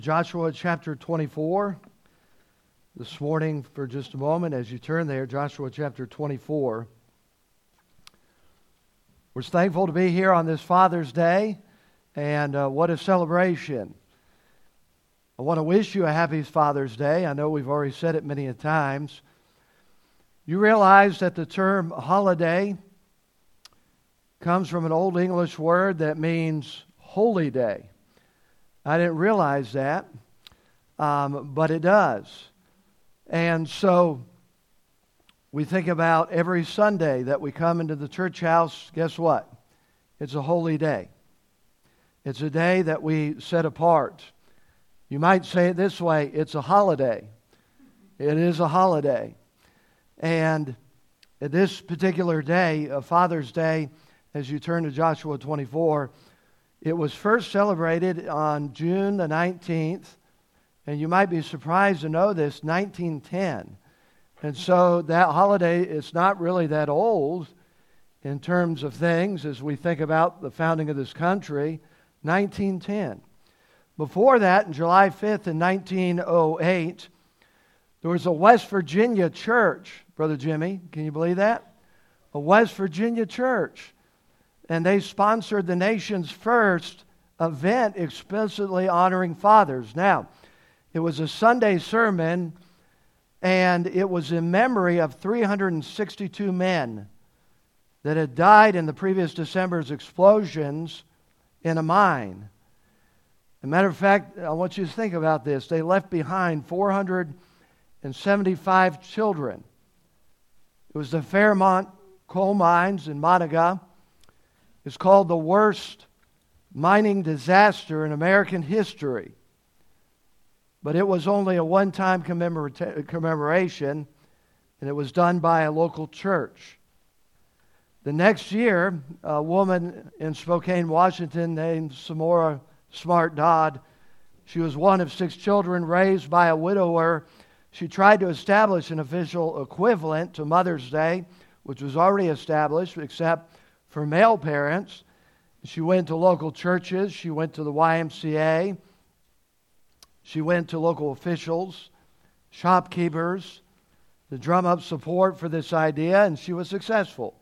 Joshua chapter 24 this morning for just a moment as you turn there. Joshua chapter 24. We're thankful to be here on this Father's Day, and what a celebration. I want to wish you a happy Father's Day. I know we've already said it many a times. You realize that the term holiday comes from an Old English word that means holy day. I didn't realize that, but it does. And so we think about every Sunday that we come into the church house, guess what? It's a holy day. It's a day that we set apart. You might say it this way, it's a holiday. It is a holiday. And this particular day, Father's Day, as you turn to Joshua 24, it was first celebrated on June the 19th, and you might be surprised to know this, 1910. And so that holiday is not really that old in terms of things as we think about the founding of this country, 1910. Before that, on July 5th in 1908, there was a West Virginia church, Brother Jimmy, can you believe that? A West Virginia church. And they sponsored the nation's first event explicitly honoring fathers. Now, it was a Sunday sermon, and it was in memory of 362 men that had died in the previous December's explosions in a mine. As a matter of fact, I want you to think about this. They left behind 475 children. It was the Fairmont coal mines in Montana. It's called the worst mining disaster in American history. But it was only a one-time commemoration, and it was done by a local church. The next year, a woman in Spokane, Washington, named Samora Smart Dodd, she was one of 6 children raised by a widower. She tried to establish an official equivalent to Mother's Day, which was already established, except for male parents. She went to local churches. She went to the YMCA. She went to local officials, shopkeepers, to drum up support for this idea, and she was successful.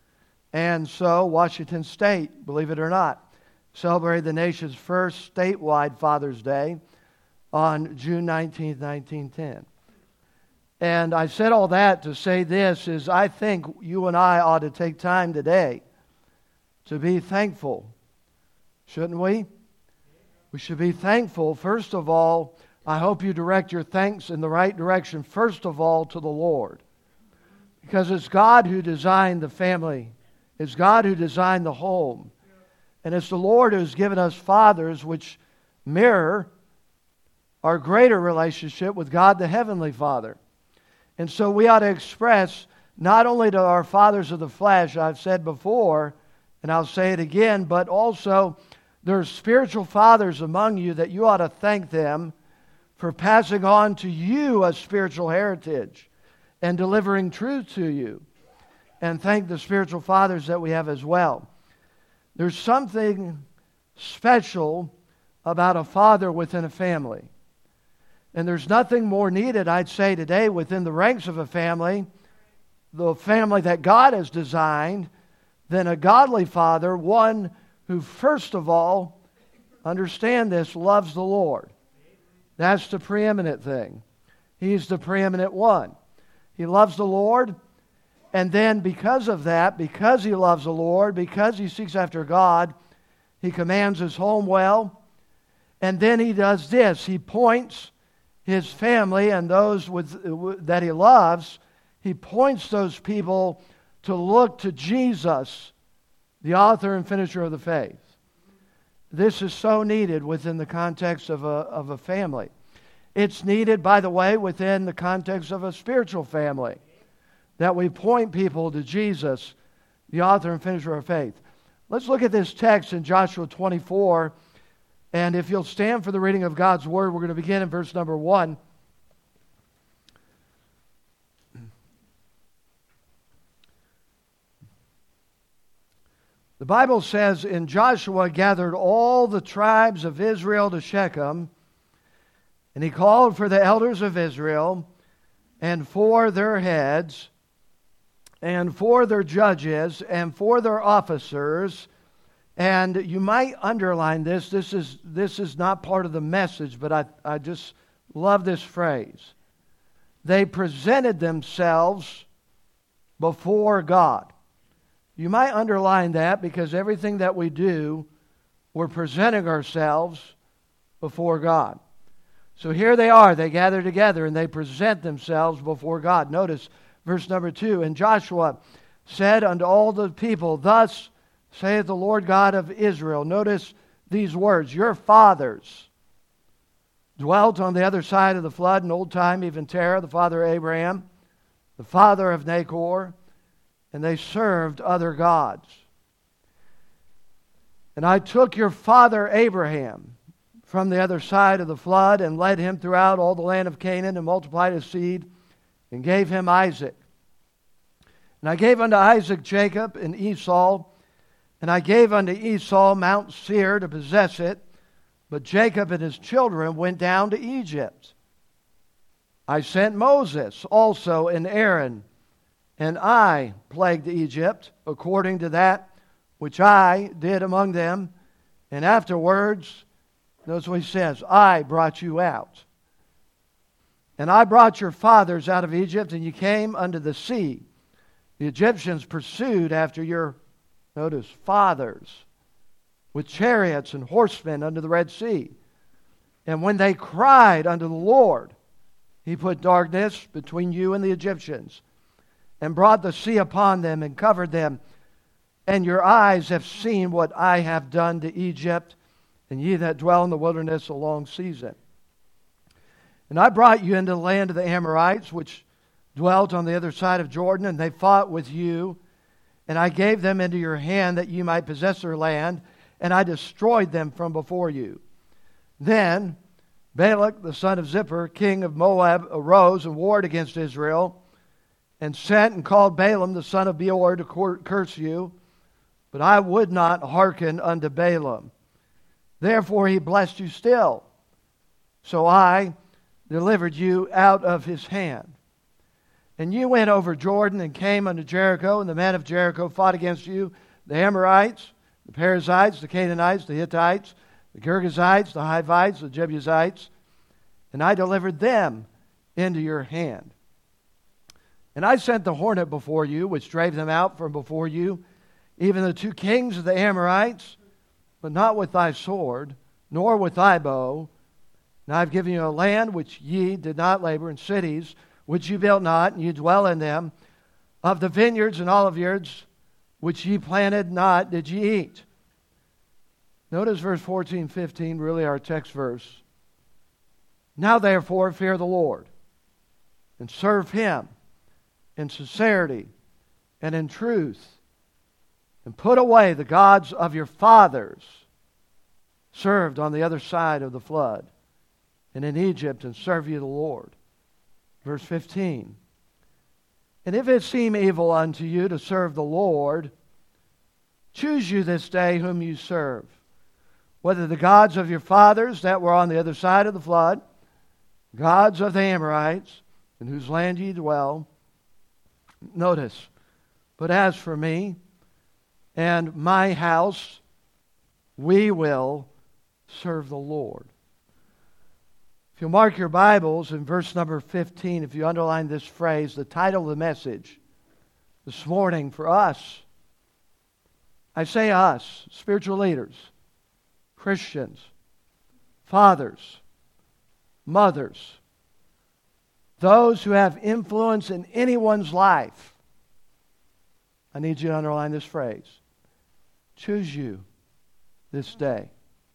And so Washington State, believe it or not, celebrated the nation's first statewide Father's Day on June 19, 1910. And I said all that to say this, is I think you and I ought to take time today to be thankful, shouldn't we? We should be thankful. First of all, I hope you direct your thanks in the right direction, first of all, to the Lord. Because it's God who designed the family. It's God who designed the home. And it's the Lord who's given us fathers which mirror our greater relationship with God the Heavenly Father. And so we ought to express not only to our fathers of the flesh, I've said before, and I'll say it again, but also there are spiritual fathers among you that you ought to thank them for passing on to you a spiritual heritage and delivering truth to you. And thank the spiritual fathers that we have as well. There's something special about a father within a family. And there's nothing more needed, I'd say today, within the ranks of a family, the family that God has designed, than a godly father, one who first of all, understand this, loves the Lord. That's the preeminent thing. He's the preeminent one. He loves the Lord, and then because of that, because he loves the Lord, because he seeks after God, he commands his home well, and then he does this. He points his family and those that he loves, he points those people to look to Jesus, the author and finisher of the faith. This is so needed within the context of a family. It's needed, by the way, within the context of a spiritual family, that we point people to Jesus, the author and finisher of faith. Let's look at this text in Joshua 24, and if you'll stand for the reading of God's Word, we're going to begin in verse number 1. The Bible says, "And Joshua gathered all the tribes of Israel to Shechem, And he called for the elders of Israel, and for their heads, and for their judges, and for their officers. And you might underline this. This is not part of the message, but I just love this phrase. They presented themselves before God. You might underline that because everything that we do, we're presenting ourselves before God. So here they are. They gather together and they present themselves before God. Notice verse number 2. And Joshua said unto all the people, Thus saith the Lord God of Israel. Notice these words. Your fathers dwelt on the other side of the flood in old time, even Terah, the father of Abraham, the father of Nachor, and they served other gods. And I took your father Abraham from the other side of the flood and led him throughout all the land of Canaan and multiplied his seed and gave him Isaac. And I gave unto Isaac Jacob and Esau, and I gave unto Esau Mount Seir to possess it, but Jacob and his children went down to Egypt. I sent Moses also and Aaron, and I plagued Egypt according to that which I did among them. And afterwards, notice what he says, I brought you out. And I brought your fathers out of Egypt, and you came unto the sea. The Egyptians pursued after your, notice, fathers, with chariots and horsemen unto the Red Sea. And when they cried unto the Lord, he put darkness between you and the Egyptians, and brought the sea upon them, and covered them. And your eyes have seen what I have done to Egypt, and ye that dwell in the wilderness a long season. And I brought you into the land of the Amorites, which dwelt on the other side of Jordan, and they fought with you. And I gave them into your hand that you might possess their land, and I destroyed them from before you. Then Balak, the son of Zippor, king of Moab, arose and warred against Israel, and sent and called Balaam, the son of Beor, to curse you. But I would not hearken unto Balaam. Therefore he blessed you still. So I delivered you out of his hand. And you went over Jordan and came unto Jericho, and the men of Jericho fought against you, the Amorites, the Perizzites, the Canaanites, the Hittites, the Girgashites, the Hivites, the Jebusites, and I delivered them into your hand. And I sent the hornet before you, which drave them out from before you, even the 2 kings of the Amorites, but not with thy sword, nor with thy bow. And I have given you a land which ye did not labor, in cities which ye built not, and ye dwell in them. Of the vineyards and oliveyards which ye planted not, did ye eat. Notice verse 14, 15, really our text verse. Now therefore fear the Lord, and serve him in sincerity and in truth, and put away the gods of your fathers, served on the other side of the flood, and in Egypt, and serve ye the Lord. Verse 15. And if it seem evil unto you to serve the Lord, choose you this day whom you serve, whether the gods of your fathers that were on the other side of the flood, gods of the Amorites, in whose land ye dwell. Notice, but as for me and my house, we will serve the Lord. If you'll mark your Bibles in verse number 15, if you underline this phrase, the title of the message this morning for us, I say us, spiritual leaders, Christians, fathers, mothers, those who have influence in anyone's life. I need you to underline this phrase. Choose you this day.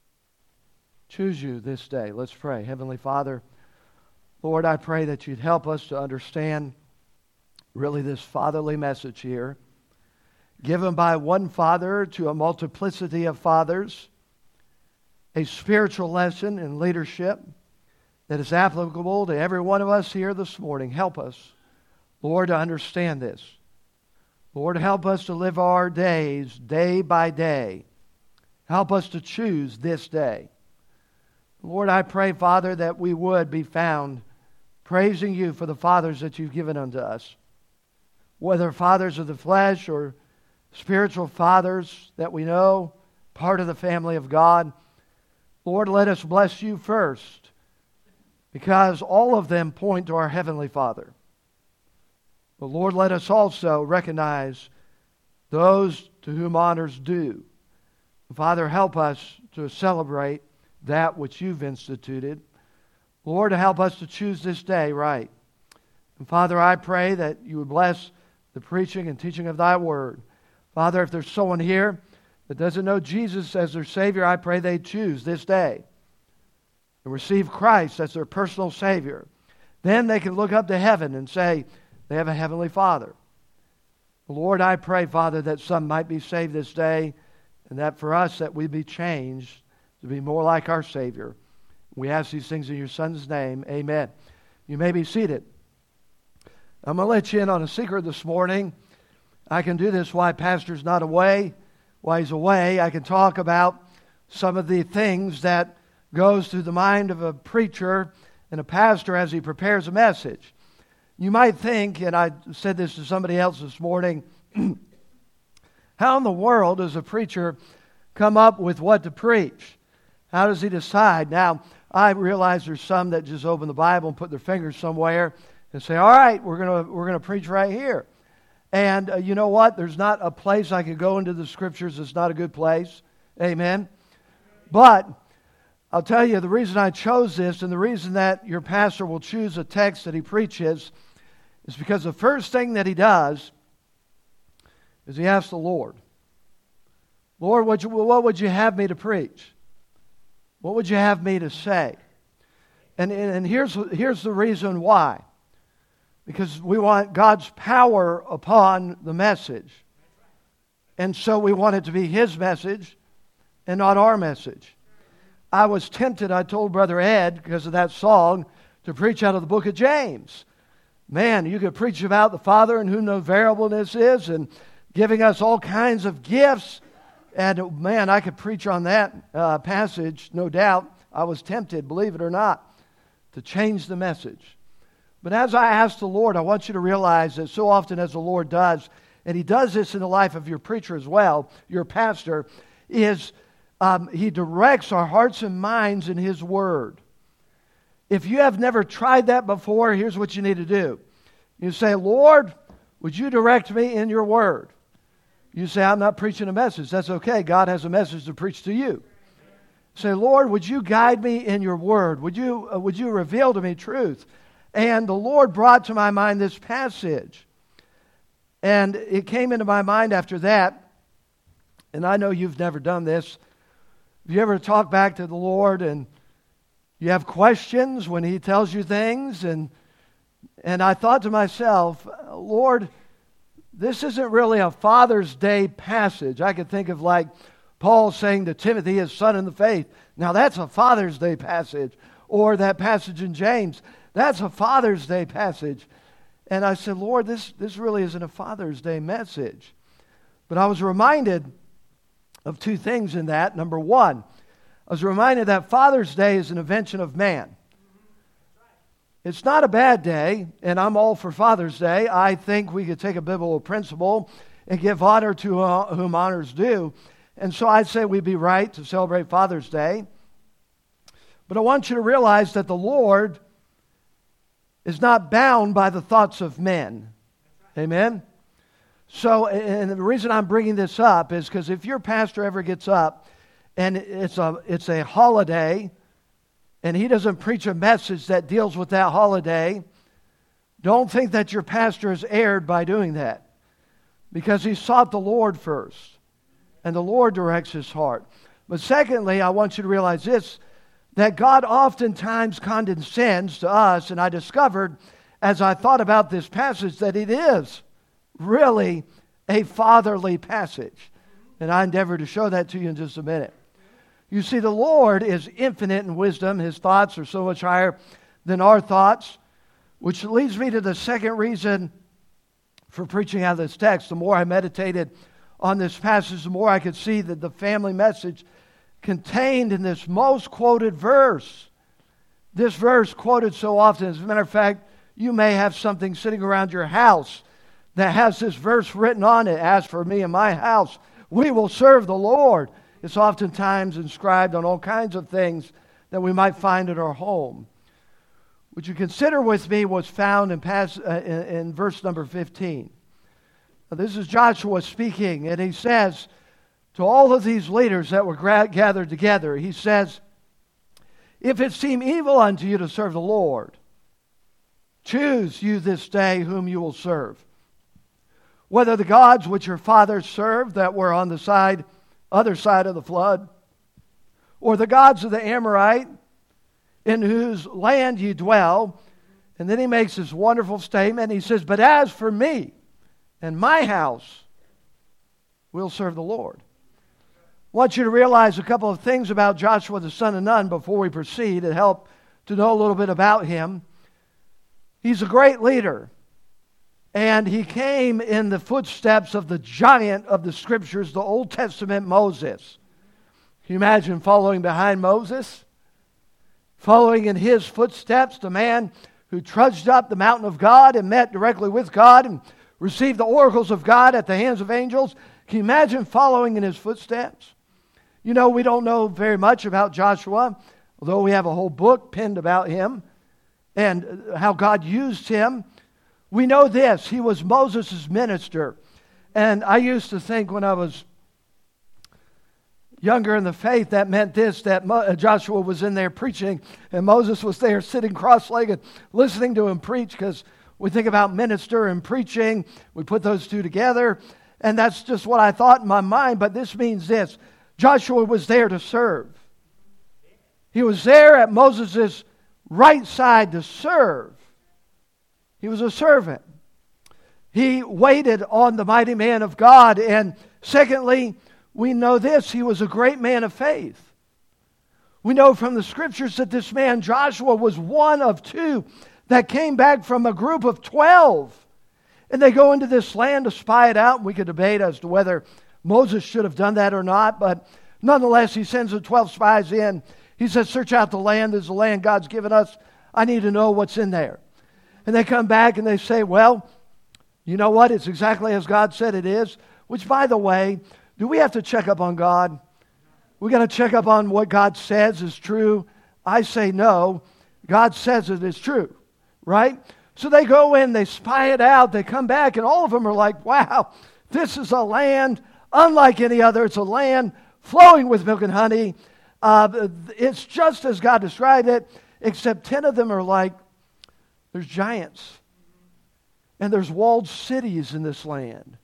Choose you this day. Let's pray. Heavenly Father, Lord, I pray that you'd help us to understand really this fatherly message here, given by one father to a multiplicity of fathers, a spiritual lesson in leadership that is applicable to every one of us here this morning. Help us, Lord, to understand this. Lord, help us to live our days day by day. Help us to choose this day. Lord, I pray, Father, that we would be found praising you for the fathers that you've given unto us, whether fathers of the flesh or spiritual fathers that we know, part of the family of God. Lord, let us bless you first, because all of them point to our Heavenly Father. But Lord, let us also recognize those to whom honors due. Father, help us to celebrate that which you've instituted. Lord, help us to choose this day right. And Father, I pray that you would bless the preaching and teaching of thy word. Father, if there's someone here that doesn't know Jesus as their Savior, I pray they choose this day and receive Christ as their personal Savior. Then they can look up to heaven and say they have a Heavenly Father. Lord, I pray, Father, that some might be saved this day, and that for us that we be changed to be more like our Savior. We ask these things in your Son's name. Amen. You may be seated. I'm going to let you in on a secret this morning. I can do this while Pastor's not away. While he's away, I can talk about some of the things that goes through the mind of a preacher and a pastor as he prepares a message. You might think, and I said this to somebody else this morning, how in the world does a preacher come up with what to preach? How does he decide? Now, I realize there's some that just open the Bible and put their fingers somewhere and say, all right, we're gonna preach right here. And you know what? There's not a place I could go into the Scriptures that's not a good place. Amen? But I'll tell you, the reason I chose this and the reason that your pastor will choose a text that he preaches is because the first thing that he does is he asks the Lord, Lord, what would you have me to preach? What would you have me to say? And here's the reason why. Because we want God's power upon the message. And so we want it to be His message and not our message. I was tempted, I told Brother Ed, because of that song, to preach out of the book of James. Man, you could preach about the Father in whom no variableness is and giving us all kinds of gifts. And man, I could preach on that passage, no doubt. I was tempted, believe it or not, to change the message. But as I asked the Lord, I want you to realize that so often as the Lord does, and He does this in the life of your preacher as well, your pastor, is He directs our hearts and minds in His Word. If you have never tried that before, here's what you need to do. You say, Lord, would you direct me in your Word? You say, I'm not preaching a message. That's okay. God has a message to preach to you. Say, Lord, would you guide me in your Word? Would you reveal to me truth? And the Lord brought to my mind this passage. And it came into my mind after that. And I know you've never done this. Have you ever talked back to the Lord and you have questions when He tells you things? And I thought to myself, Lord, this isn't really a Father's Day passage. I could think of like Paul saying to Timothy, his son in the faith. Now that's a Father's Day passage. Or that passage in James. That's a Father's Day passage. And I said, Lord, this really isn't a Father's Day message. But I was reminded of two things in that. Number one, I was reminded that Father's Day is an invention of man. It's not a bad day, and I'm all for Father's Day. I think we could take a biblical principle and give honor to whom honors due. And so I'd say we'd be right to celebrate Father's Day. But I want you to realize that the Lord is not bound by the thoughts of men. Amen? So, and the reason I'm bringing this up is because if your pastor ever gets up and it's a holiday and he doesn't preach a message that deals with that holiday, don't think that your pastor has erred by doing that, because he sought the Lord first and the Lord directs his heart. But secondly, I want you to realize this, that God oftentimes condescends to us, and I discovered as I thought about this passage that it is really a fatherly passage. And I endeavor to show that to you in just a minute. You see, the Lord is infinite in wisdom. His thoughts are so much higher than our thoughts, which leads me to the second reason for preaching out of this text. The more I meditated on this passage, the more I could see that the family message contained in this most quoted verse. This verse quoted so often. As a matter of fact, you may have something sitting around your house that has this verse written on it. As for me and my house, we will serve the Lord. It's oftentimes inscribed on all kinds of things that we might find in our home. Would you consider with me what's found in verse number 15? Now, this is Joshua speaking, and he says to all of these leaders that were gathered together, he says, if it seem evil unto you to serve the Lord, choose you this day whom you will serve. Whether the gods which your fathers served that were on the other side of the flood, or the gods of the Amorite, in whose land ye dwell. And then he makes this wonderful statement. He says, but as for me and my house, we'll serve the Lord. I want you to realize a couple of things about Joshua the son of Nun before we proceed and help to know a little bit about him. He's a great leader. And he came in the footsteps of the giant of the Scriptures, the Old Testament Moses. Can you imagine following behind Moses? Following in his footsteps, the man who trudged up the mountain of God and met directly with God and received the oracles of God at the hands of angels. Can you imagine following in his footsteps? You know, we don't know very much about Joshua, although we have a whole book penned about him and how God used him. We know this, he was Moses' minister. And I used to think when I was younger in the faith, that meant this, that Joshua was in there preaching and Moses was there sitting cross-legged listening to him preach, because we think about minister and preaching, we put those two together, and that's just what I thought in my mind. But this means this, Joshua was there to serve. He was there at Moses' right side to serve. He was a servant. He waited on the mighty man of God. And secondly, we know this, he was a great man of faith. We know from the Scriptures that this man Joshua was one of two that came back from a group of 12. And they go into this land to spy it out. We could debate as to whether Moses should have done that or not. But nonetheless, he sends the 12 spies in. He says, search out the land. This is the land God's given us. I need to know what's in there. And they come back and they say, well, you know what? It's exactly as God said it is. Which, by the way, do we have to check up on God? We got to check up on what God says is true. I say no. God says it is true, right? So they go in, they spy it out, they come back, and all of them are like, wow, this is a land unlike any other. It's a land flowing with milk and honey. It's just as God described it, except 10 of them are like, there's giants. And there's walled cities in this land.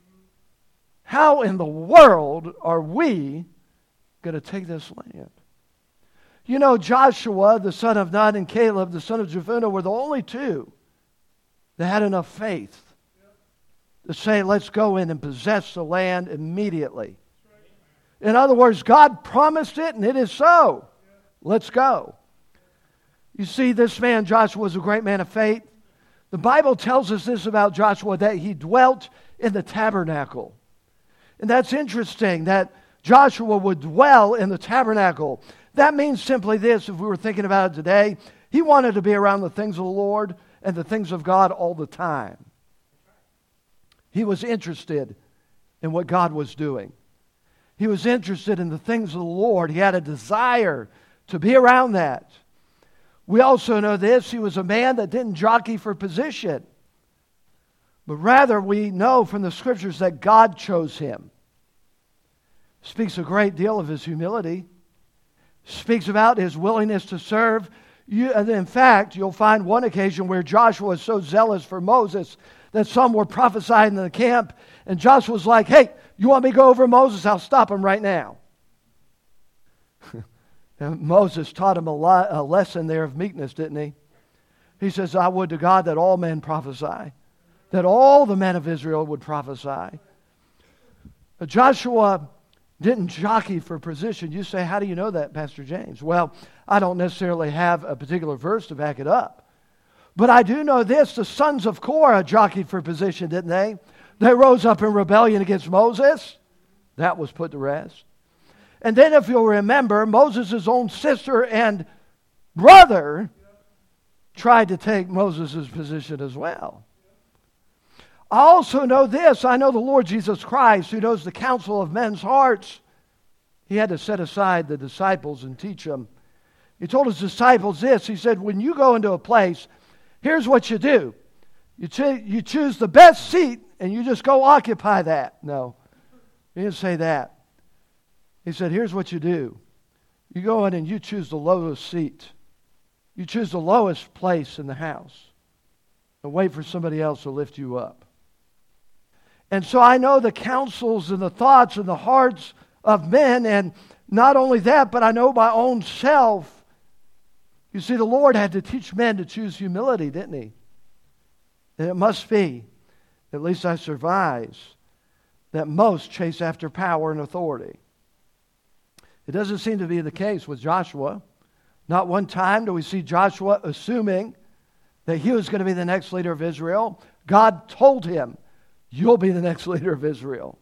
How in the world are we going to take this land? You know, Joshua, the son of Nun, and Caleb, the son of Jephunneh, were the only two that had enough faith to say, let's go in and possess the land immediately. In other words, God promised it, and it is so. Let's go. You see, this man, Joshua, was a great man of faith. The Bible tells us this about Joshua, that he dwelt in the tabernacle. And that's interesting, that Joshua would dwell in the tabernacle. That means simply this, if we were thinking about it today, he wanted to be around the things of the Lord and the things of God all the time. He was interested in what God was doing. He was interested in the things of the Lord. He had a desire to be around that. We also know this, he was a man that didn't jockey for position. But rather, we know from the Scriptures that God chose him. Speaks a great deal of his humility. Speaks about his willingness to serve. In fact, you'll find one occasion where Joshua was so zealous for Moses that some were prophesying in the camp, and Joshua was like, hey, you want me to go over Moses? I'll stop him right now. And Moses taught him a lesson there of meekness, didn't he? He says, I would to God that all men prophesy, that all the men of Israel would prophesy. Joshua didn't jockey for position. You say, how do you know that, Pastor James? Well, I don't necessarily have a particular verse to back it up. But I do know this, the sons of Korah jockeyed for position, didn't they? They rose up in rebellion against Moses. That was put to rest. And then if you'll remember, Moses' own sister and brother tried to take Moses' position as well. I also know this. I know the Lord Jesus Christ, who knows the counsel of men's hearts. He had to set aside the disciples and teach them. He told his disciples this. He said, when you go into a place, here's what you do. You choose the best seat and you just go occupy that. No, he didn't say that. He said, here's what you do. You go in and you choose the lowest seat. You choose the lowest place in the house and wait for somebody else to lift you up. And so I know the counsels and the thoughts and the hearts of men, and not only that, but I know my own self. You see, the Lord had to teach men to choose humility, didn't He? And it must be, at least I surmise, that most chase after power and authority. It doesn't seem to be the case with Joshua. Not one time do we see Joshua assuming that he was going to be the next leader of Israel. God told him, you'll be the next leader of Israel.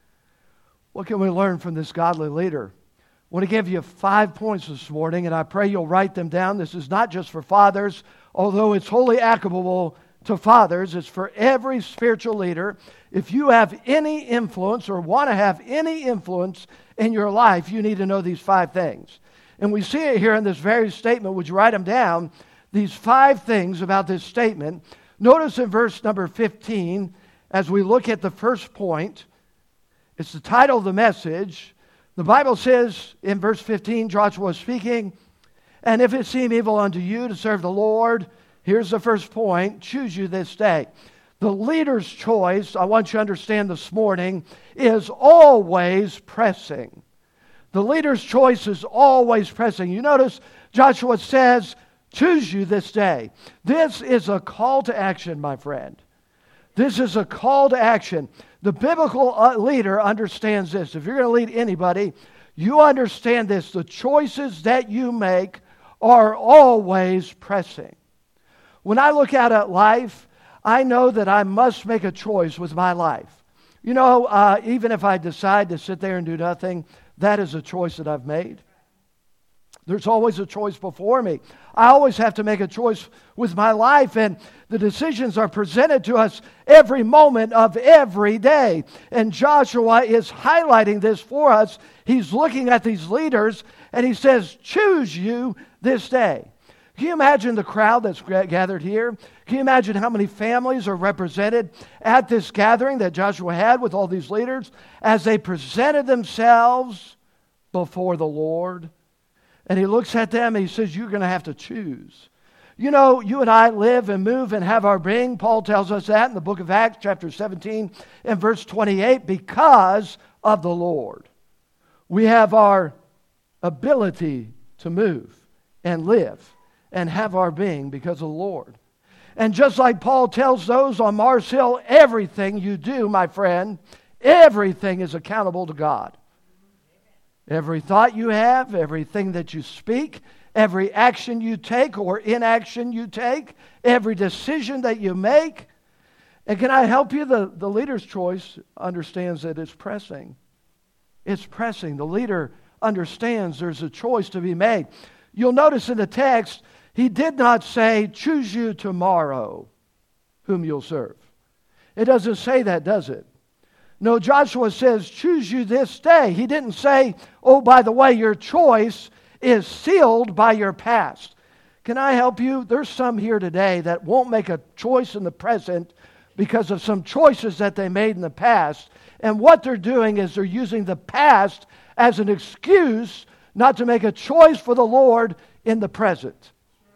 What can we learn from this godly leader? I want to give you 5 points this morning, and I pray you'll write them down. This is not just for fathers, although it's wholly applicable to fathers. It's for every spiritual leader. If you have any influence or want to have any influence in your life, you need to know these 5 things. And we see it here in this very statement. Would you write them down? These 5 things about this statement. Notice in verse number 15, as we look at the first point, it's the title of the message. The Bible says in verse 15, Joshua is speaking, and if it seem evil unto you to serve the Lord, here's the first point, choose you this day. The leader's choice, I want you to understand this morning, is always pressing. The leader's choice is always pressing. You notice Joshua says, choose you this day. This is a call to action, my friend. This is a call to action. The biblical leader understands this. If you're going to lead anybody, you understand this. The choices that you make are always pressing. When I look out at life, I know that I must make a choice with my life. You know, even if I decide to sit there and do nothing, that is a choice that I've made. There's always a choice before me. I always have to make a choice with my life, and the decisions are presented to us every moment of every day. And Joshua is highlighting this for us. He's looking at these leaders, and he says, choose you this day. Can you imagine the crowd that's gathered here? Can you imagine how many families are represented at this gathering that Joshua had with all these leaders as they presented themselves before the Lord? And he looks at them and he says, you're going to have to choose. You know, you and I live and move and have our being. Paul tells us that in the book of Acts, chapter 17 and verse 28, because of the Lord. We have our ability to move and live and have our being because of the Lord. And just like Paul tells those on Mars Hill, everything you do, my friend, everything is accountable to God. Every thought you have, everything that you speak, every action you take or inaction you take, every decision that you make. And can I help you? The leader's choice understands that it's pressing. It's pressing. The leader understands there's a choice to be made. You'll notice in the text, he did not say, choose you tomorrow whom you'll serve. It doesn't say that, does it? No, Joshua says, choose you this day. He didn't say, oh, by the way, your choice is sealed by your past. Can I help you? There's some here today that won't make a choice in the present because of some choices that they made in the past. And what they're doing is they're using the past as an excuse not to make a choice for the Lord in the present.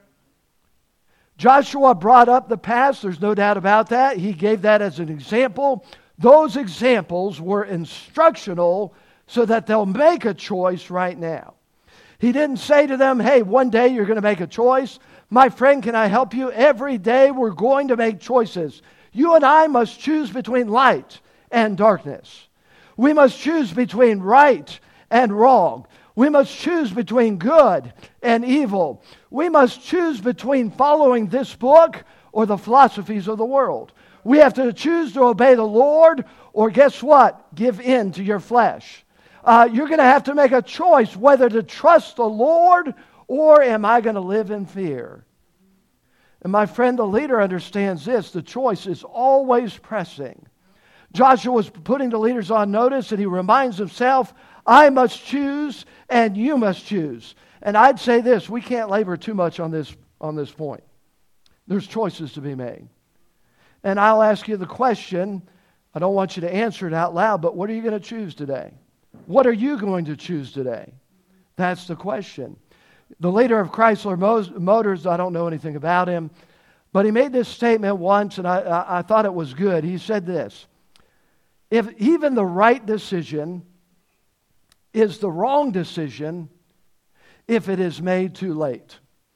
Joshua brought up the past. There's no doubt about that. He gave that as an example. Those examples were instructional so that they'll make a choice right now. He didn't say to them, hey, one day you're going to make a choice. My friend, can I help you? Every day we're going to make choices. You and I must choose between light and darkness. We must choose between right and wrong. We must choose between good and evil. We must choose between following this book or the philosophies of the world. We have to choose to obey the Lord or guess what? Give in to your flesh. You're going to have to make a choice whether to trust the Lord or am I going to live in fear? And my friend, the leader understands this. The choice is always pressing. Joshua was putting the leaders on notice, and he reminds himself, I must choose and you must choose. And I'd say this, we can't labor too much on this point. There's choices to be made. And I'll ask you the question, I don't want you to answer it out loud, but what are you going to choose today? What are you going to choose today? That's the question. The leader of Chrysler Motors, I don't know anything about him, but he made this statement once, and I thought it was good. He said this, if even the right decision is the wrong decision if it is made too late.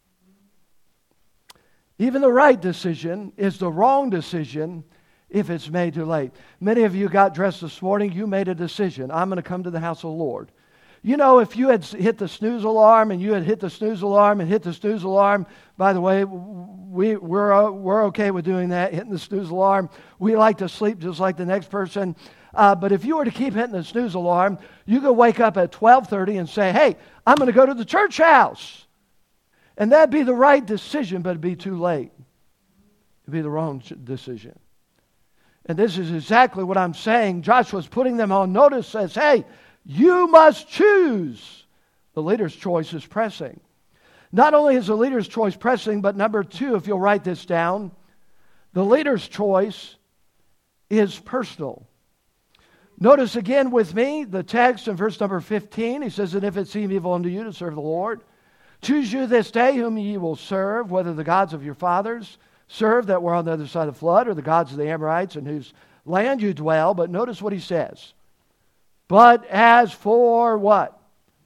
Even the right decision is the wrong decision if it's made too late. Many of you got dressed this morning, you made a decision. I'm going to come to the house of the Lord. You know, if you had hit the snooze alarm and you had hit the snooze alarm and hit the snooze alarm, by the way, we're okay with doing that, hitting the snooze alarm. We like to sleep just like the next person. But if you were to keep hitting the snooze alarm, you could wake up at 12:30 and say, hey, I'm going to go to the church house. And that'd be the right decision, but it'd be too late. It'd be the wrong decision. And this is exactly what I'm saying. Joshua's putting them on notice, says, hey, you must choose. The leader's choice is pressing. Not only is the leader's choice pressing, but number two, if you'll write this down, the leader's choice is personal. Notice again with me the text in verse number 15. He says, and if it seem evil unto you to serve the Lord, choose you this day whom ye will serve, whether the gods of your fathers serve that were on the other side of the flood, or the gods of the Amorites in whose land you dwell. But notice what he says. But as for what?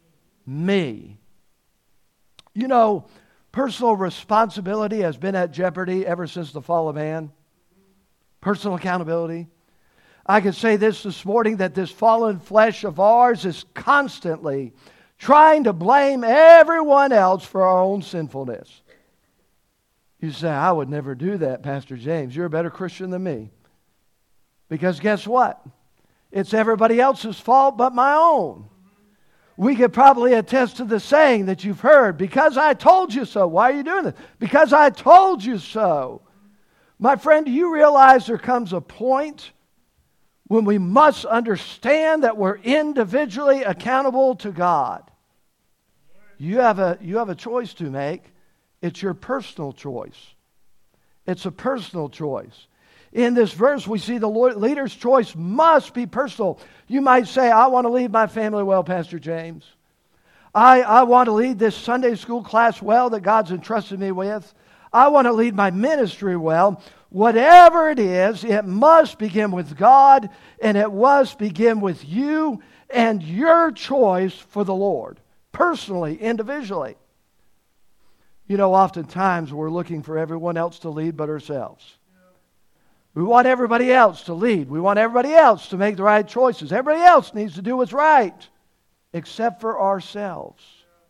Me. You know, personal responsibility has been at jeopardy ever since the fall of man. Personal accountability. I can say this morning, that this fallen flesh of ours is constantly trying to blame everyone else for our own sinfulness. You say, I would never do that, Pastor James. You're a better Christian than me. Because guess what? It's everybody else's fault but my own. We could probably attest to the saying that you've heard, because I told you so. Why are you doing this? Because I told you so. My friend, do you realize there comes a point when we must understand that we're individually accountable to God? You have a choice to make. It's your personal choice. It's a personal choice. In this verse, we see the leader's choice must be personal. You might say, I want to lead my family well, Pastor James. I want to lead this Sunday school class well that God's entrusted me with. I want to lead my ministry well. Whatever it is, it must begin with God, and it must begin with you and your choice for the Lord, personally, individually. You know, oftentimes we're looking for everyone else to lead but ourselves. We want everybody else to lead. We want everybody else to make the right choices. Everybody else needs to do what's right, except for ourselves.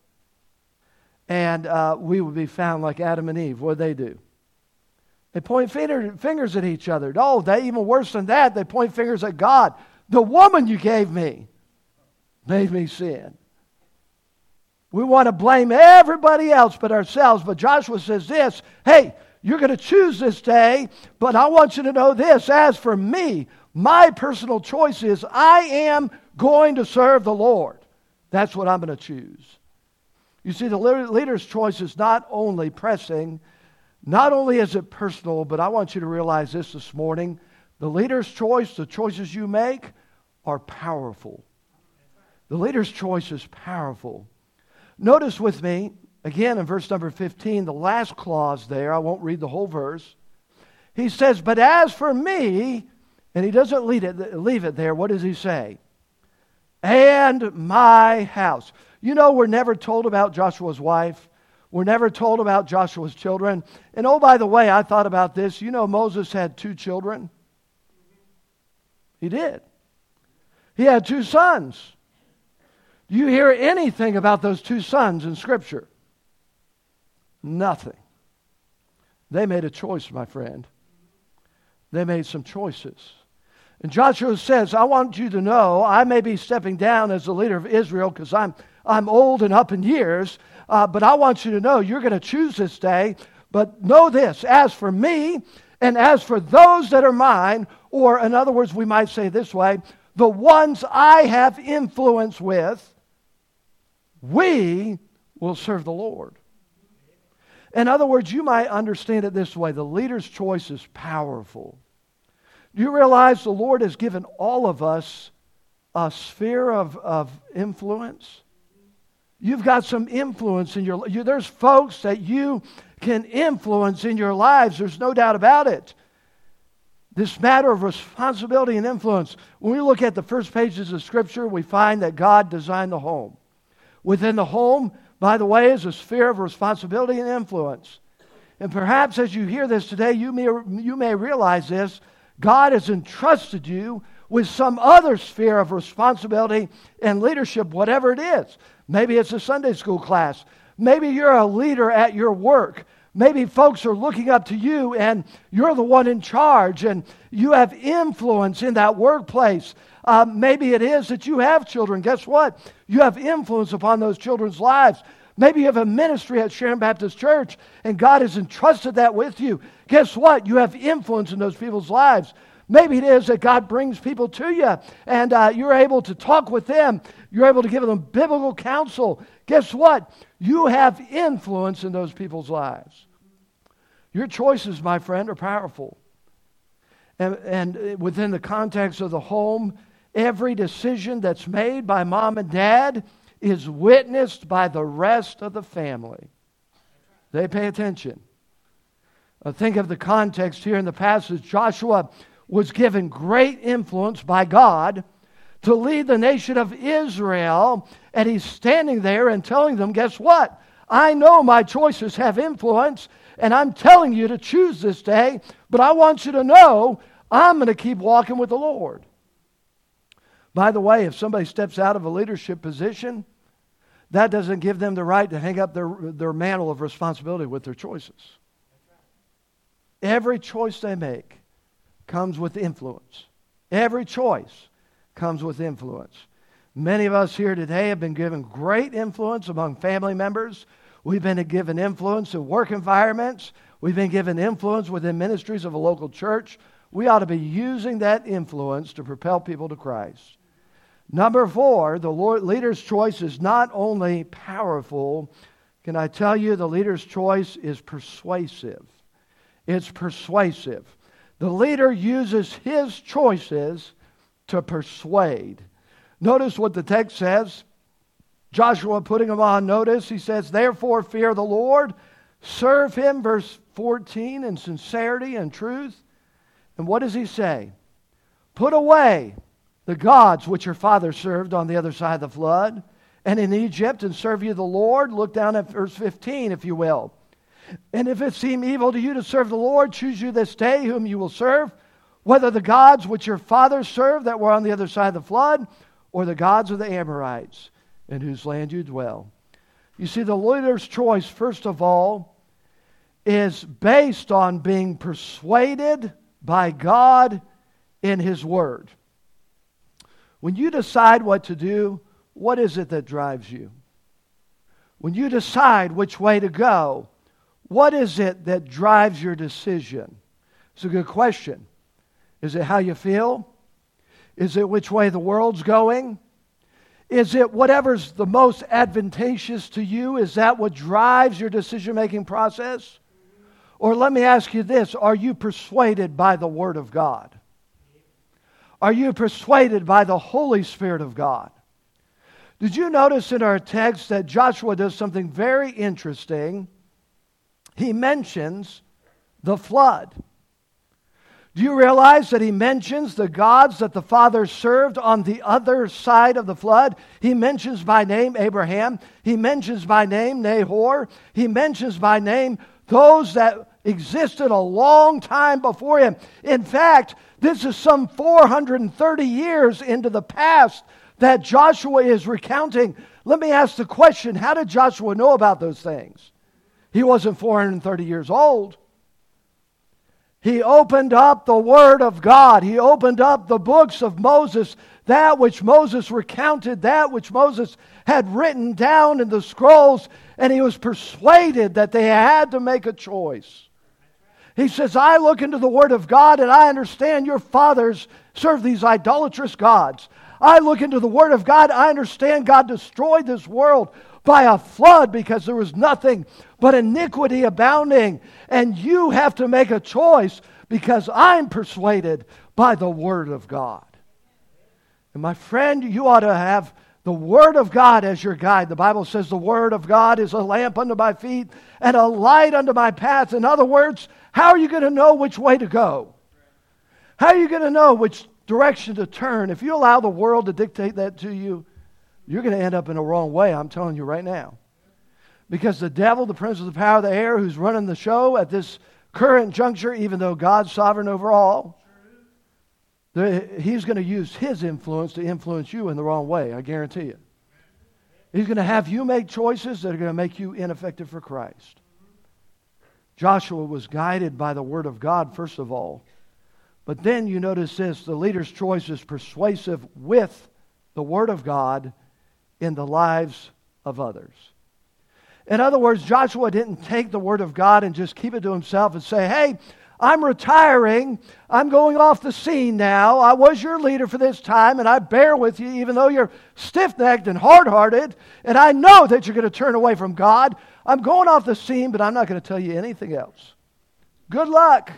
And we would be found like Adam and Eve. What did they do? They point fingers at each other. No, they even worse than that. They point fingers at God. The woman you gave me made me sin. We want to blame everybody else but ourselves. But Joshua says this, hey, you're going to choose this day, but I want you to know this. As for me, my personal choice is I am going to serve the Lord. That's what I'm going to choose. You see, the leader's choice is not only pressing, not only is it personal, but I want you to realize this morning. The leader's choice, the choices you make, are powerful. The leader's choice is powerful. Notice with me, again in verse number 15, the last clause there. I won't read the whole verse. He says, but as for me, and he doesn't leave it there. What does he say? And my house. You know, we're never told about Joshua's wife. We're never told about Joshua's children. And oh, by the way, I thought about this. You know, Moses had 2 children. He did. He had 2 sons. Do you hear anything about those 2 sons in Scripture? Nothing. They made a choice, my friend. They made some choices. And Joshua says, I want you to know I may be stepping down as the leader of Israel because I'm old and up in years, but I want you to know you're going to choose this day. But know this, as for me and as for those that are mine, or in other words, we might say this way, the ones I have influence with, we will serve the Lord. In other words, you might understand it this way. The leader's choice is powerful. Do you realize the Lord has given all of us a sphere of influence? You've got some influence in your life. There's folks that you can influence in your lives. There's no doubt about it. This matter of responsibility and influence. When we look at the first pages of Scripture, we find that God designed the home. Within the home, by the way, is a sphere of responsibility and influence. And perhaps as you hear this today, you may realize this. God has entrusted you with some other sphere of responsibility and leadership, whatever it is. Maybe it's a Sunday school class. Maybe you're a leader at your work. Maybe folks are looking up to you and you're the one in charge and you have influence in that workplace. Maybe it is that you have children. Guess what? You have influence upon those children's lives. Maybe you have a ministry at Sharon Baptist Church and God has entrusted that with you. Guess what? You have influence in those people's lives. Maybe it is that God brings people to you and you're able to talk with them. You're able to give them biblical counsel. Guess what? You have influence in those people's lives. Your choices, my friend, are powerful. And within the context of the home, every decision that's made by mom and dad is witnessed by the rest of the family. They pay attention. Think of the context here in the passage. Joshua was given great influence by God to lead the nation of Israel, and he's standing there and telling them, guess what? I know my choices have influence, and I'm telling you to choose this day, but I want you to know I'm going to keep walking with the Lord. By the way, if somebody steps out of a leadership position, that doesn't give them the right to hang up their mantle of responsibility with their choices. Every choice they make comes with influence. Every choice comes with influence. Many of us here today have been given great influence among family members. We've been given influence in work environments. We've been given influence within ministries of a local church. We ought to be using that influence to propel people to Christ. Number 4, the leader's choice is not only powerful, can I tell you the leader's choice is persuasive. It's persuasive. The leader uses his choices to persuade. Notice what the text says. Joshua putting them on notice. He says, therefore fear the Lord, serve Him, verse 14, in sincerity and truth. And what does he say? Put away the gods which your father served on the other side of the flood and in Egypt, and serve you the Lord. Look down at verse 15, if you will. And if it seem evil to you to serve the Lord, choose you this day whom you will serve, whether the gods which your fathers served that were on the other side of the flood, or the gods of the Amorites, in whose land you dwell. You see, the leader's choice, first of all, is based on being persuaded by God in His Word. When you decide what to do, what is it that drives you? When you decide which way to go, what is it that drives your decision? It's a good question. Is it how you feel? Is it which way the world's going? Is it whatever's the most advantageous to you? Is that what drives your decision-making process? Or let me ask you this, are you persuaded by the Word of God? Are you persuaded by the Holy Spirit of God? Did you notice in our text that Joshua does something very interesting? He mentions the flood. Do you realize that he mentions the gods that the fathers served on the other side of the flood? He mentions by name Abraham. He mentions by name Nahor. He mentions by name those that existed a long time before him. In fact, this is some 430 years into the past that Joshua is recounting. Let me ask the question, how did Joshua know about those things? He wasn't 430 years old. He opened up the Word of God. He opened up the books of Moses, that which Moses recounted, that which Moses had written down in the scrolls, and he was persuaded that they had to make a choice. He says, I look into the Word of God and I understand your fathers serve these idolatrous gods. I look into the Word of God, I understand God destroyed this world by a flood because there was nothing but iniquity abounding. And you have to make a choice because I'm persuaded by the Word of God. And my friend, you ought to have the Word of God as your guide. The Bible says the Word of God is a lamp unto my feet and a light unto my path. In other words, how are you going to know which way to go? How are you going to know which direction to turn? If you allow the world to dictate that to you, you're going to end up in the wrong way, I'm telling you right now. Because the devil, the prince of the power of the air, who's running the show at this current juncture, even though God's sovereign over all, he's going to use his influence to influence you in the wrong way, I guarantee you. He's going to have you make choices that are going to make you ineffective for Christ. Joshua was guided by the Word of God, first of all. But then you notice this, the leader's choice is persuasive with the Word of God in the lives of others. In other words, Joshua didn't take the Word of God and just keep it to himself and say, hey, I'm retiring. I'm going off the scene now. I was your leader for this time, and I bear with you, even though you're stiff-necked and hard-hearted, and I know that you're going to turn away from God. I'm going off the scene, but I'm not going to tell you anything else. Good luck.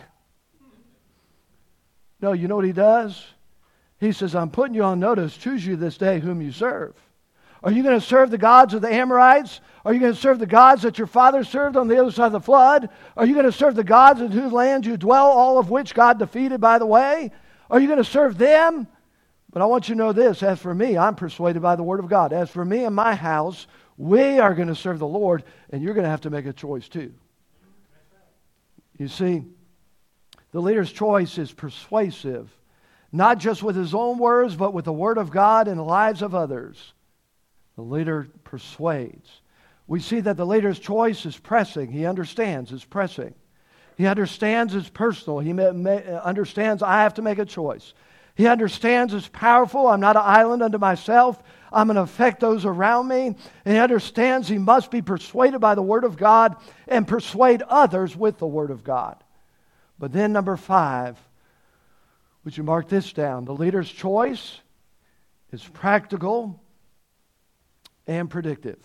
No, you know what he does? He says, I'm putting you on notice. Choose you this day whom you serve. Are you going to serve the gods of the Amorites? Are you going to serve the gods that your father served on the other side of the flood? Are you going to serve the gods in whose land you dwell, all of which God defeated by the way? Are you going to serve them? But I want you to know this. As for me, I'm persuaded by the Word of God. As for me and my house, we are going to serve the Lord, and you're going to have to make a choice too. You see, the leader's choice is persuasive, not just with his own words, but with the Word of God in the lives of others. The leader persuades. We see that the leader's choice is pressing. He understands it's pressing. He understands it's personal. He understands I have to make a choice. He understands it's powerful. I'm not an island unto myself. I'm going to affect those around me. And he understands he must be persuaded by the Word of God and persuade others with the Word of God. But then number 5, would you mark this down? The leader's choice is practical and predictive.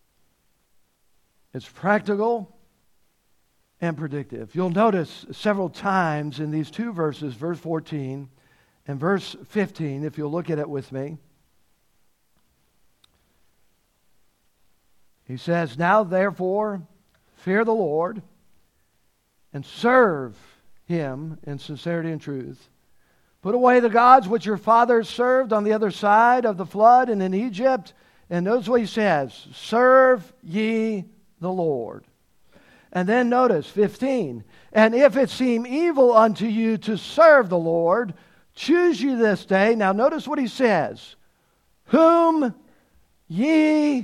It's practical and predictive. You'll notice several times in these two verses, verse 14 and verse 15, if you'll look at it with me. He says, now therefore, fear the Lord and serve Him in sincerity and truth. Put away the gods which your fathers served on the other side of the flood and in Egypt. And notice what he says, serve ye the Lord. And then notice 15, and if it seem evil unto you to serve the Lord, choose you this day. Now notice what he says, whom ye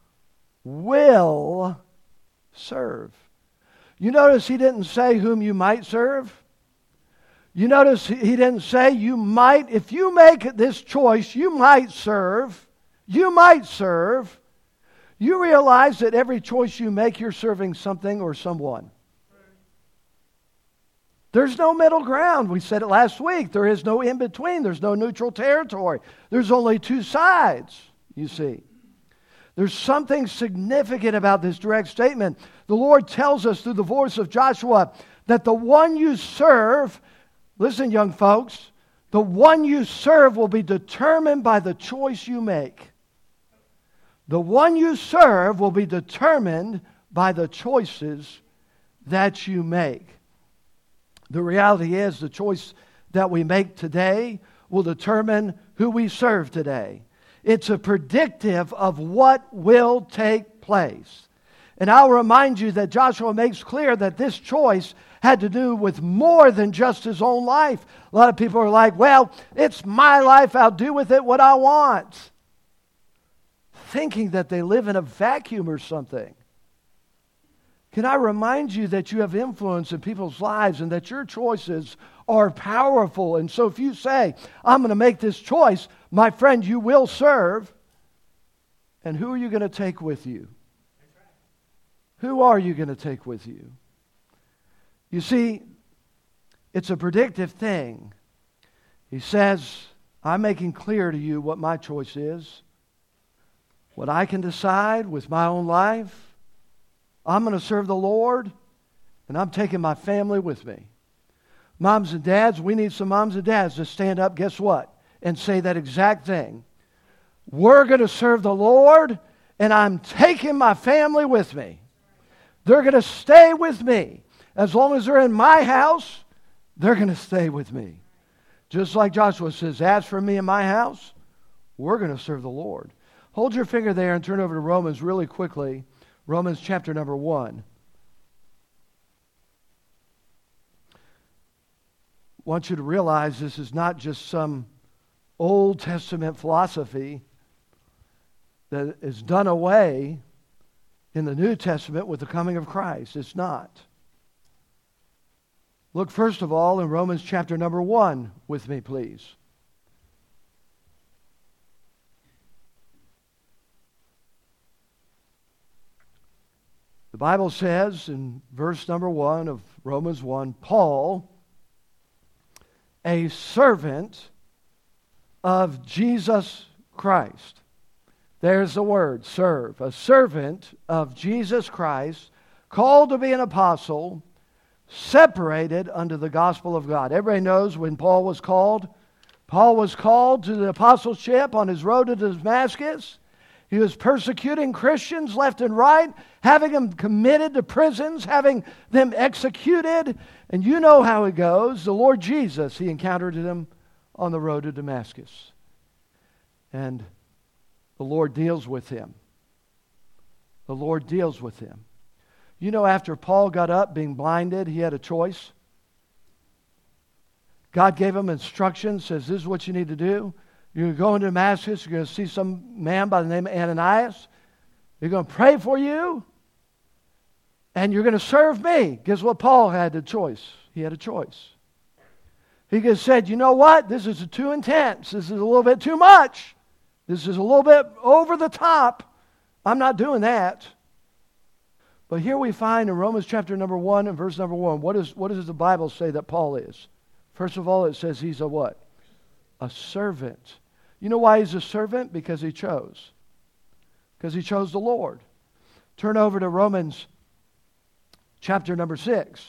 will serve. You notice he didn't say whom you might serve. You notice he didn't say you might, if you make this choice, you might serve. You might serve. You realize that every choice you make, you're serving something or someone. There's no middle ground. We said it last week. There is no in between. There's no neutral territory. There's only two sides, you see. There's something significant about this direct statement. The Lord tells us through the voice of Joshua that the one you serve, listen, young folks, the one you serve will be determined by the choice you make. The one you serve will be determined by the choices that you make. The reality is the choice that we make today will determine who we serve today. It's a predictive of what will take place. And I'll remind you that Joshua makes clear that this choice had to do with more than just his own life. A lot of people are like, well, it's my life. I'll do with it what I want. Thinking that they live in a vacuum or something. Can I remind you that you have influence in people's lives and that your choices are powerful? And so if you say, I'm going to make this choice, my friend, you will serve. And who are you going to take with you? Who are you going to take with you? You see, it's a predictive thing. He says, I'm making clear to you what my choice is, what I can decide with my own life. I'm going to serve the Lord, and I'm taking my family with me. Moms and dads, we need some moms and dads to stand up, guess what, and say that exact thing. We're going to serve the Lord, and I'm taking my family with me. They're going to stay with me. As long as they're in my house, they're going to stay with me. Just like Joshua says, as for me and my house, we're going to serve the Lord. Hold your finger there and turn over to Romans really quickly. Romans chapter number 1. I want you to realize this is not just some Old Testament philosophy that is done away in the New Testament with the coming of Christ. It's not. Look first of all in Romans chapter number 1 with me, please. The Bible says in verse number 1 of Romans 1, Paul, a servant of Jesus Christ. There's the word, serve. A servant of Jesus Christ, called to be an apostle, separated unto the gospel of God. Everybody knows when Paul was called. Paul was called to the apostleship on his road to Damascus. He was persecuting Christians left and right, having them committed to prisons, having them executed. And you know how it goes. The Lord Jesus, he encountered him on the road to Damascus. And the Lord deals with him. The Lord deals with him. You know, after Paul got up being blinded, he had a choice. God gave him instructions, says, this is what you need to do. You're going to go into Damascus, you're going to see some man by the name of Ananias. They're going to pray for you, and you're going to serve me. Guess what? Paul had a choice. He had a choice. He could have said, you know what? This is too intense. This is a little bit too much. This is a little bit over the top. I'm not doing that. But here we find in Romans chapter number 1 and verse number 1, what does the Bible say that Paul is? First of all, it says he's a what? A servant. You know why he's a servant? Because he chose. Because he chose the Lord. Turn over to Romans chapter number 6.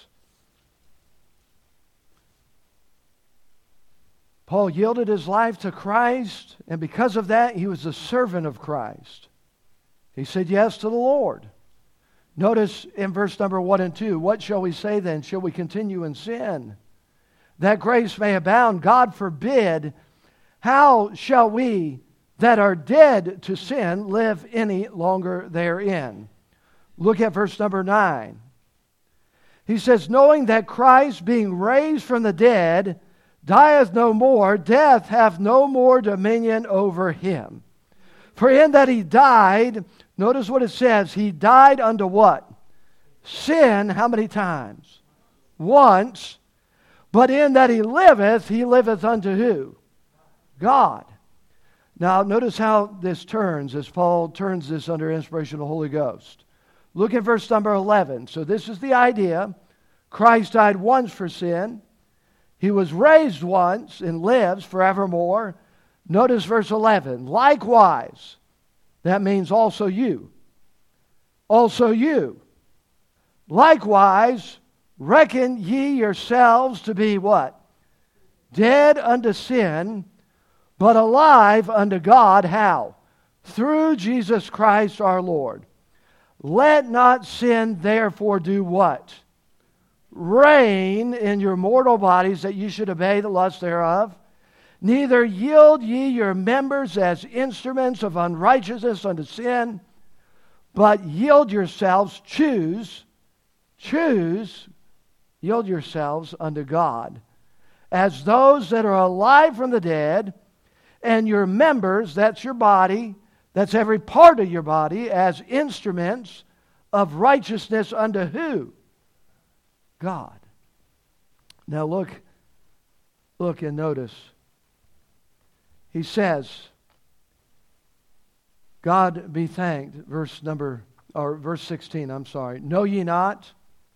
Paul yielded his life to Christ, and because of that, he was a servant of Christ. He said yes to the Lord. Notice in verse number 1 and 2, what shall we say then? Shall we continue in sin, that grace may abound? God forbid. How shall we that are dead to sin live any longer therein? Look at verse number 9. He says, knowing that Christ, being raised from the dead, dieth no more, death hath no more dominion over him. For in that he died, notice what it says, he died unto what? Sin, how many times? Once. But in that he liveth unto who? God. Now, notice how this turns as Paul turns this under inspiration of the Holy Ghost. Look at verse number 11. So this is the idea. Christ died once for sin. He was raised once and lives forevermore. Notice verse 11. Likewise, that means also you. Also you. Likewise, reckon ye yourselves to be what? Dead unto sin, but alive unto God. How? Through Jesus Christ our Lord. Let not sin therefore do what? Reign in your mortal bodies, that ye should obey the lust thereof. Neither yield ye your members as instruments of unrighteousness unto sin, but yield yourselves, choose, yield yourselves unto God, as those that are alive from the dead, and your members, that's your body, that's every part of your body, as instruments of righteousness unto who? God. Now look and notice. He says, God be thanked, verse 16, I'm sorry. Know ye not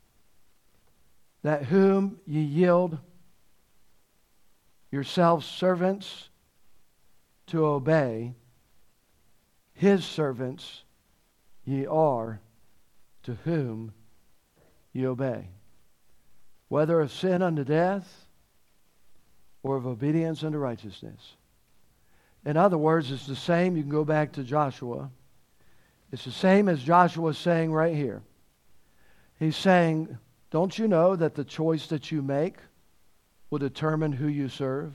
that whom ye yield yourselves servants to obey, his servants ye are to whom ye obey, whether of sin unto death or of obedience unto righteousness. In other words, it's the same. You can go back to Joshua. It's the same as Joshua is saying right here. He's saying, don't you know that the choice that you make will determine who you serve?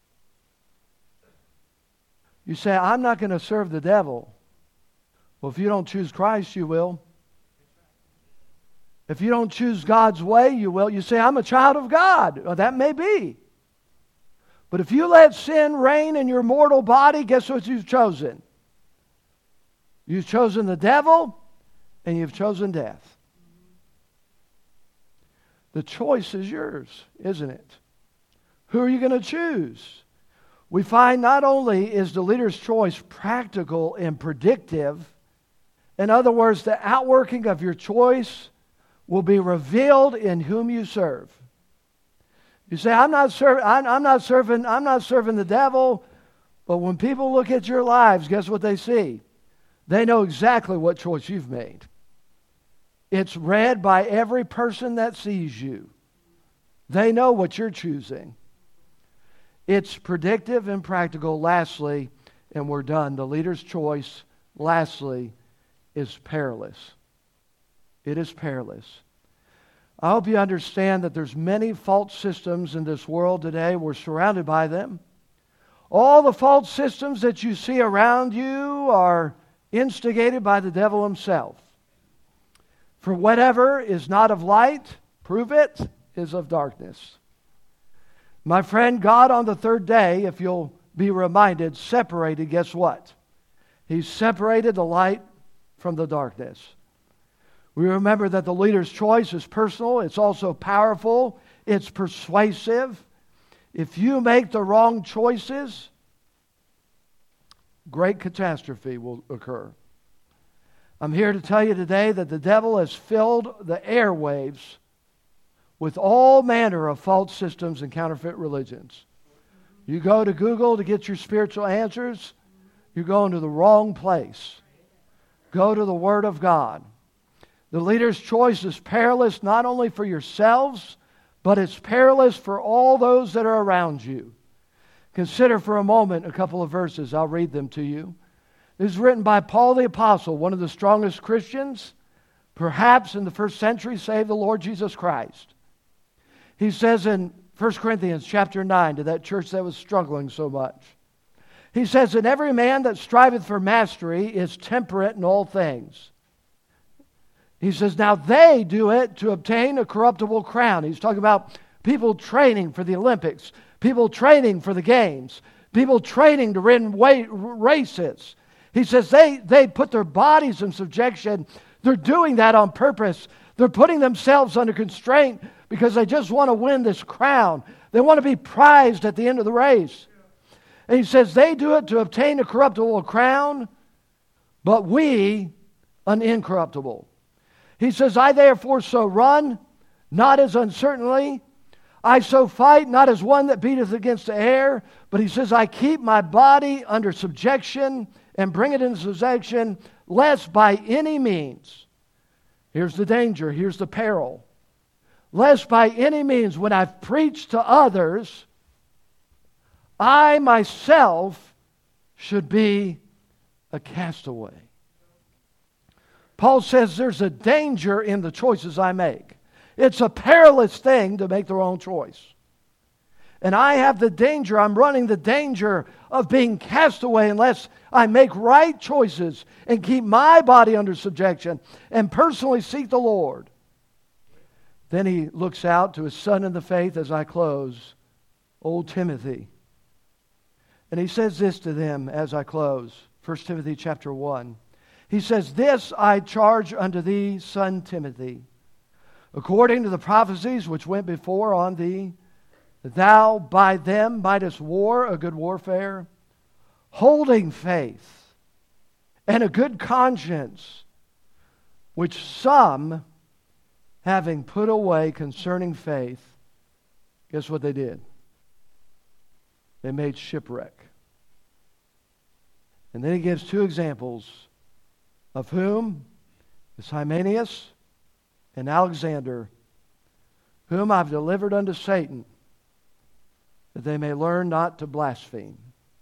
You say, I'm not going to serve the devil. Well, if you don't choose Christ, you will. If you don't choose God's way, you will. You say, I'm a child of God. Well, that may be. But if you let sin reign in your mortal body, guess what you've chosen? You've chosen the devil and you've chosen death. The choice is yours, isn't it? Who are you going to choose? We find not only is the leader's choice practical and predictive, in other words, the outworking of your choice will be revealed in whom you serve. You say, I'm not serving the devil, but when people look at your lives, guess what they see? They know exactly what choice you've made. It's read by every person that sees you. They know what you're choosing. It's predictive and practical. Lastly, and we're done, the leader's choice, lastly, is perilous. It is perilous. I hope you understand that there's many false systems in this world today. We're surrounded by them. All the false systems that you see around you are instigated by the devil himself. For whatever is not of light, prove it, is of darkness. My friend, God on the third day, if you'll be reminded, separated, guess what? He separated the light from the darkness. We remember that the leader's choice is personal. It's also powerful. It's persuasive. If you make the wrong choices, great catastrophe will occur. I'm here to tell you today that the devil has filled the airwaves with all manner of false systems and counterfeit religions. You go to Google to get your spiritual answers, you're going to the wrong place. Go to the Word of God. The leader's choice is perilous not only for yourselves, but it's perilous for all those that are around you. Consider for a moment a couple of verses. I'll read them to you. This is written by Paul the Apostle, one of the strongest Christians, perhaps in the first century, save the Lord Jesus Christ. He says in 1 Corinthians chapter 9 to that church that was struggling so much. He says, and every man that striveth for mastery is temperate in all things. He says, now they do it to obtain a corruptible crown. He's talking about people training for the Olympics, people training for the games, people training to win races. He says they put their bodies in subjection. They're doing that on purpose. They're putting themselves under constraint because they just want to win this crown. They want to be prized at the end of the race. And he says they do it to obtain a corruptible crown, but we an incorruptible. He says, I therefore so run, not as uncertainly. I so fight, not as one that beateth against the air. But he says, I keep my body under subjection and bring it into subjection, lest by any means, here's the danger, here's the peril, lest by any means, when I've preached to others, I myself should be a castaway. Paul says there's a danger in the choices I make. It's a perilous thing to make the wrong choice. And I have the danger, I'm running the danger of being cast away unless I make right choices and keep my body under subjection and personally seek the Lord. Then he looks out to his son in the faith as I close, old Timothy. And he says this to them as I close, 1 Timothy chapter 1. He says, "This I charge unto thee, son Timothy, according to the prophecies which went before on thee, that thou by them mightest war a good warfare, holding faith and a good conscience, which some, having put away concerning faith," guess what they did? They made shipwreck. And then he gives two examples, of whom is Hymenaeus and Alexander, whom I've delivered unto Satan, that they may learn not to blaspheme.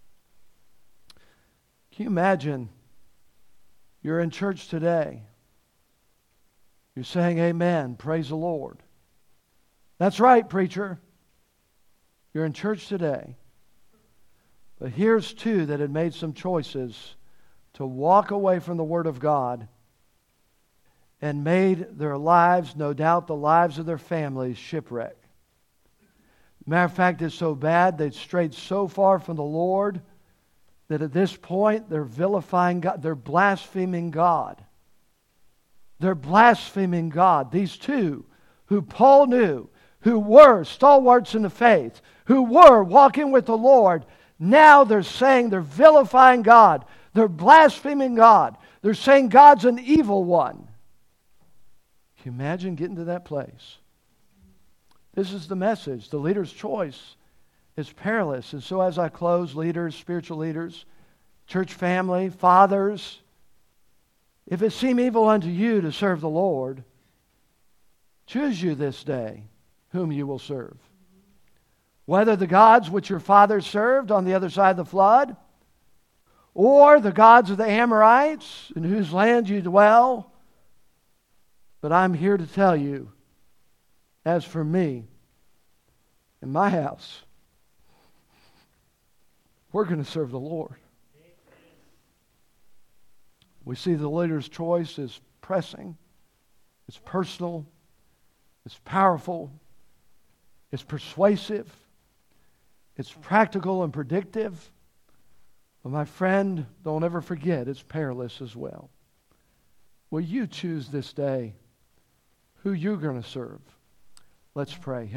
Can you imagine you're in church today? You're saying amen, praise the Lord. That's right, preacher. You're in church today. But here's two that had made some choices to walk away from the Word of God and made their lives, no doubt the lives of their families, shipwreck. Matter of fact, it's so bad, they'd strayed so far from the Lord that at this point they're vilifying God. They're blaspheming God. They're blaspheming God. These two, who Paul knew, who were stalwarts in the faith, who were walking with the Lord, now they're saying they're vilifying God. They're blaspheming God. They're saying God's an evil one. Can you imagine getting to that place? This is the message. The leader's choice is perilous. And so as I close, leaders, spiritual leaders, church family, fathers, if it seem evil unto you to serve the Lord, choose you this day whom you will serve. Whether the gods which your fathers served on the other side of the flood, or the gods of the Amorites in whose land you dwell. But I'm here to tell you, as for me and my house, we're going to serve the Lord. We see the leader's choice is pressing, it's personal, it's powerful, it's persuasive, it's practical and predictive. But my friend, don't ever forget, it's perilous as well. Will you choose this day who you're going to serve? Let's pray.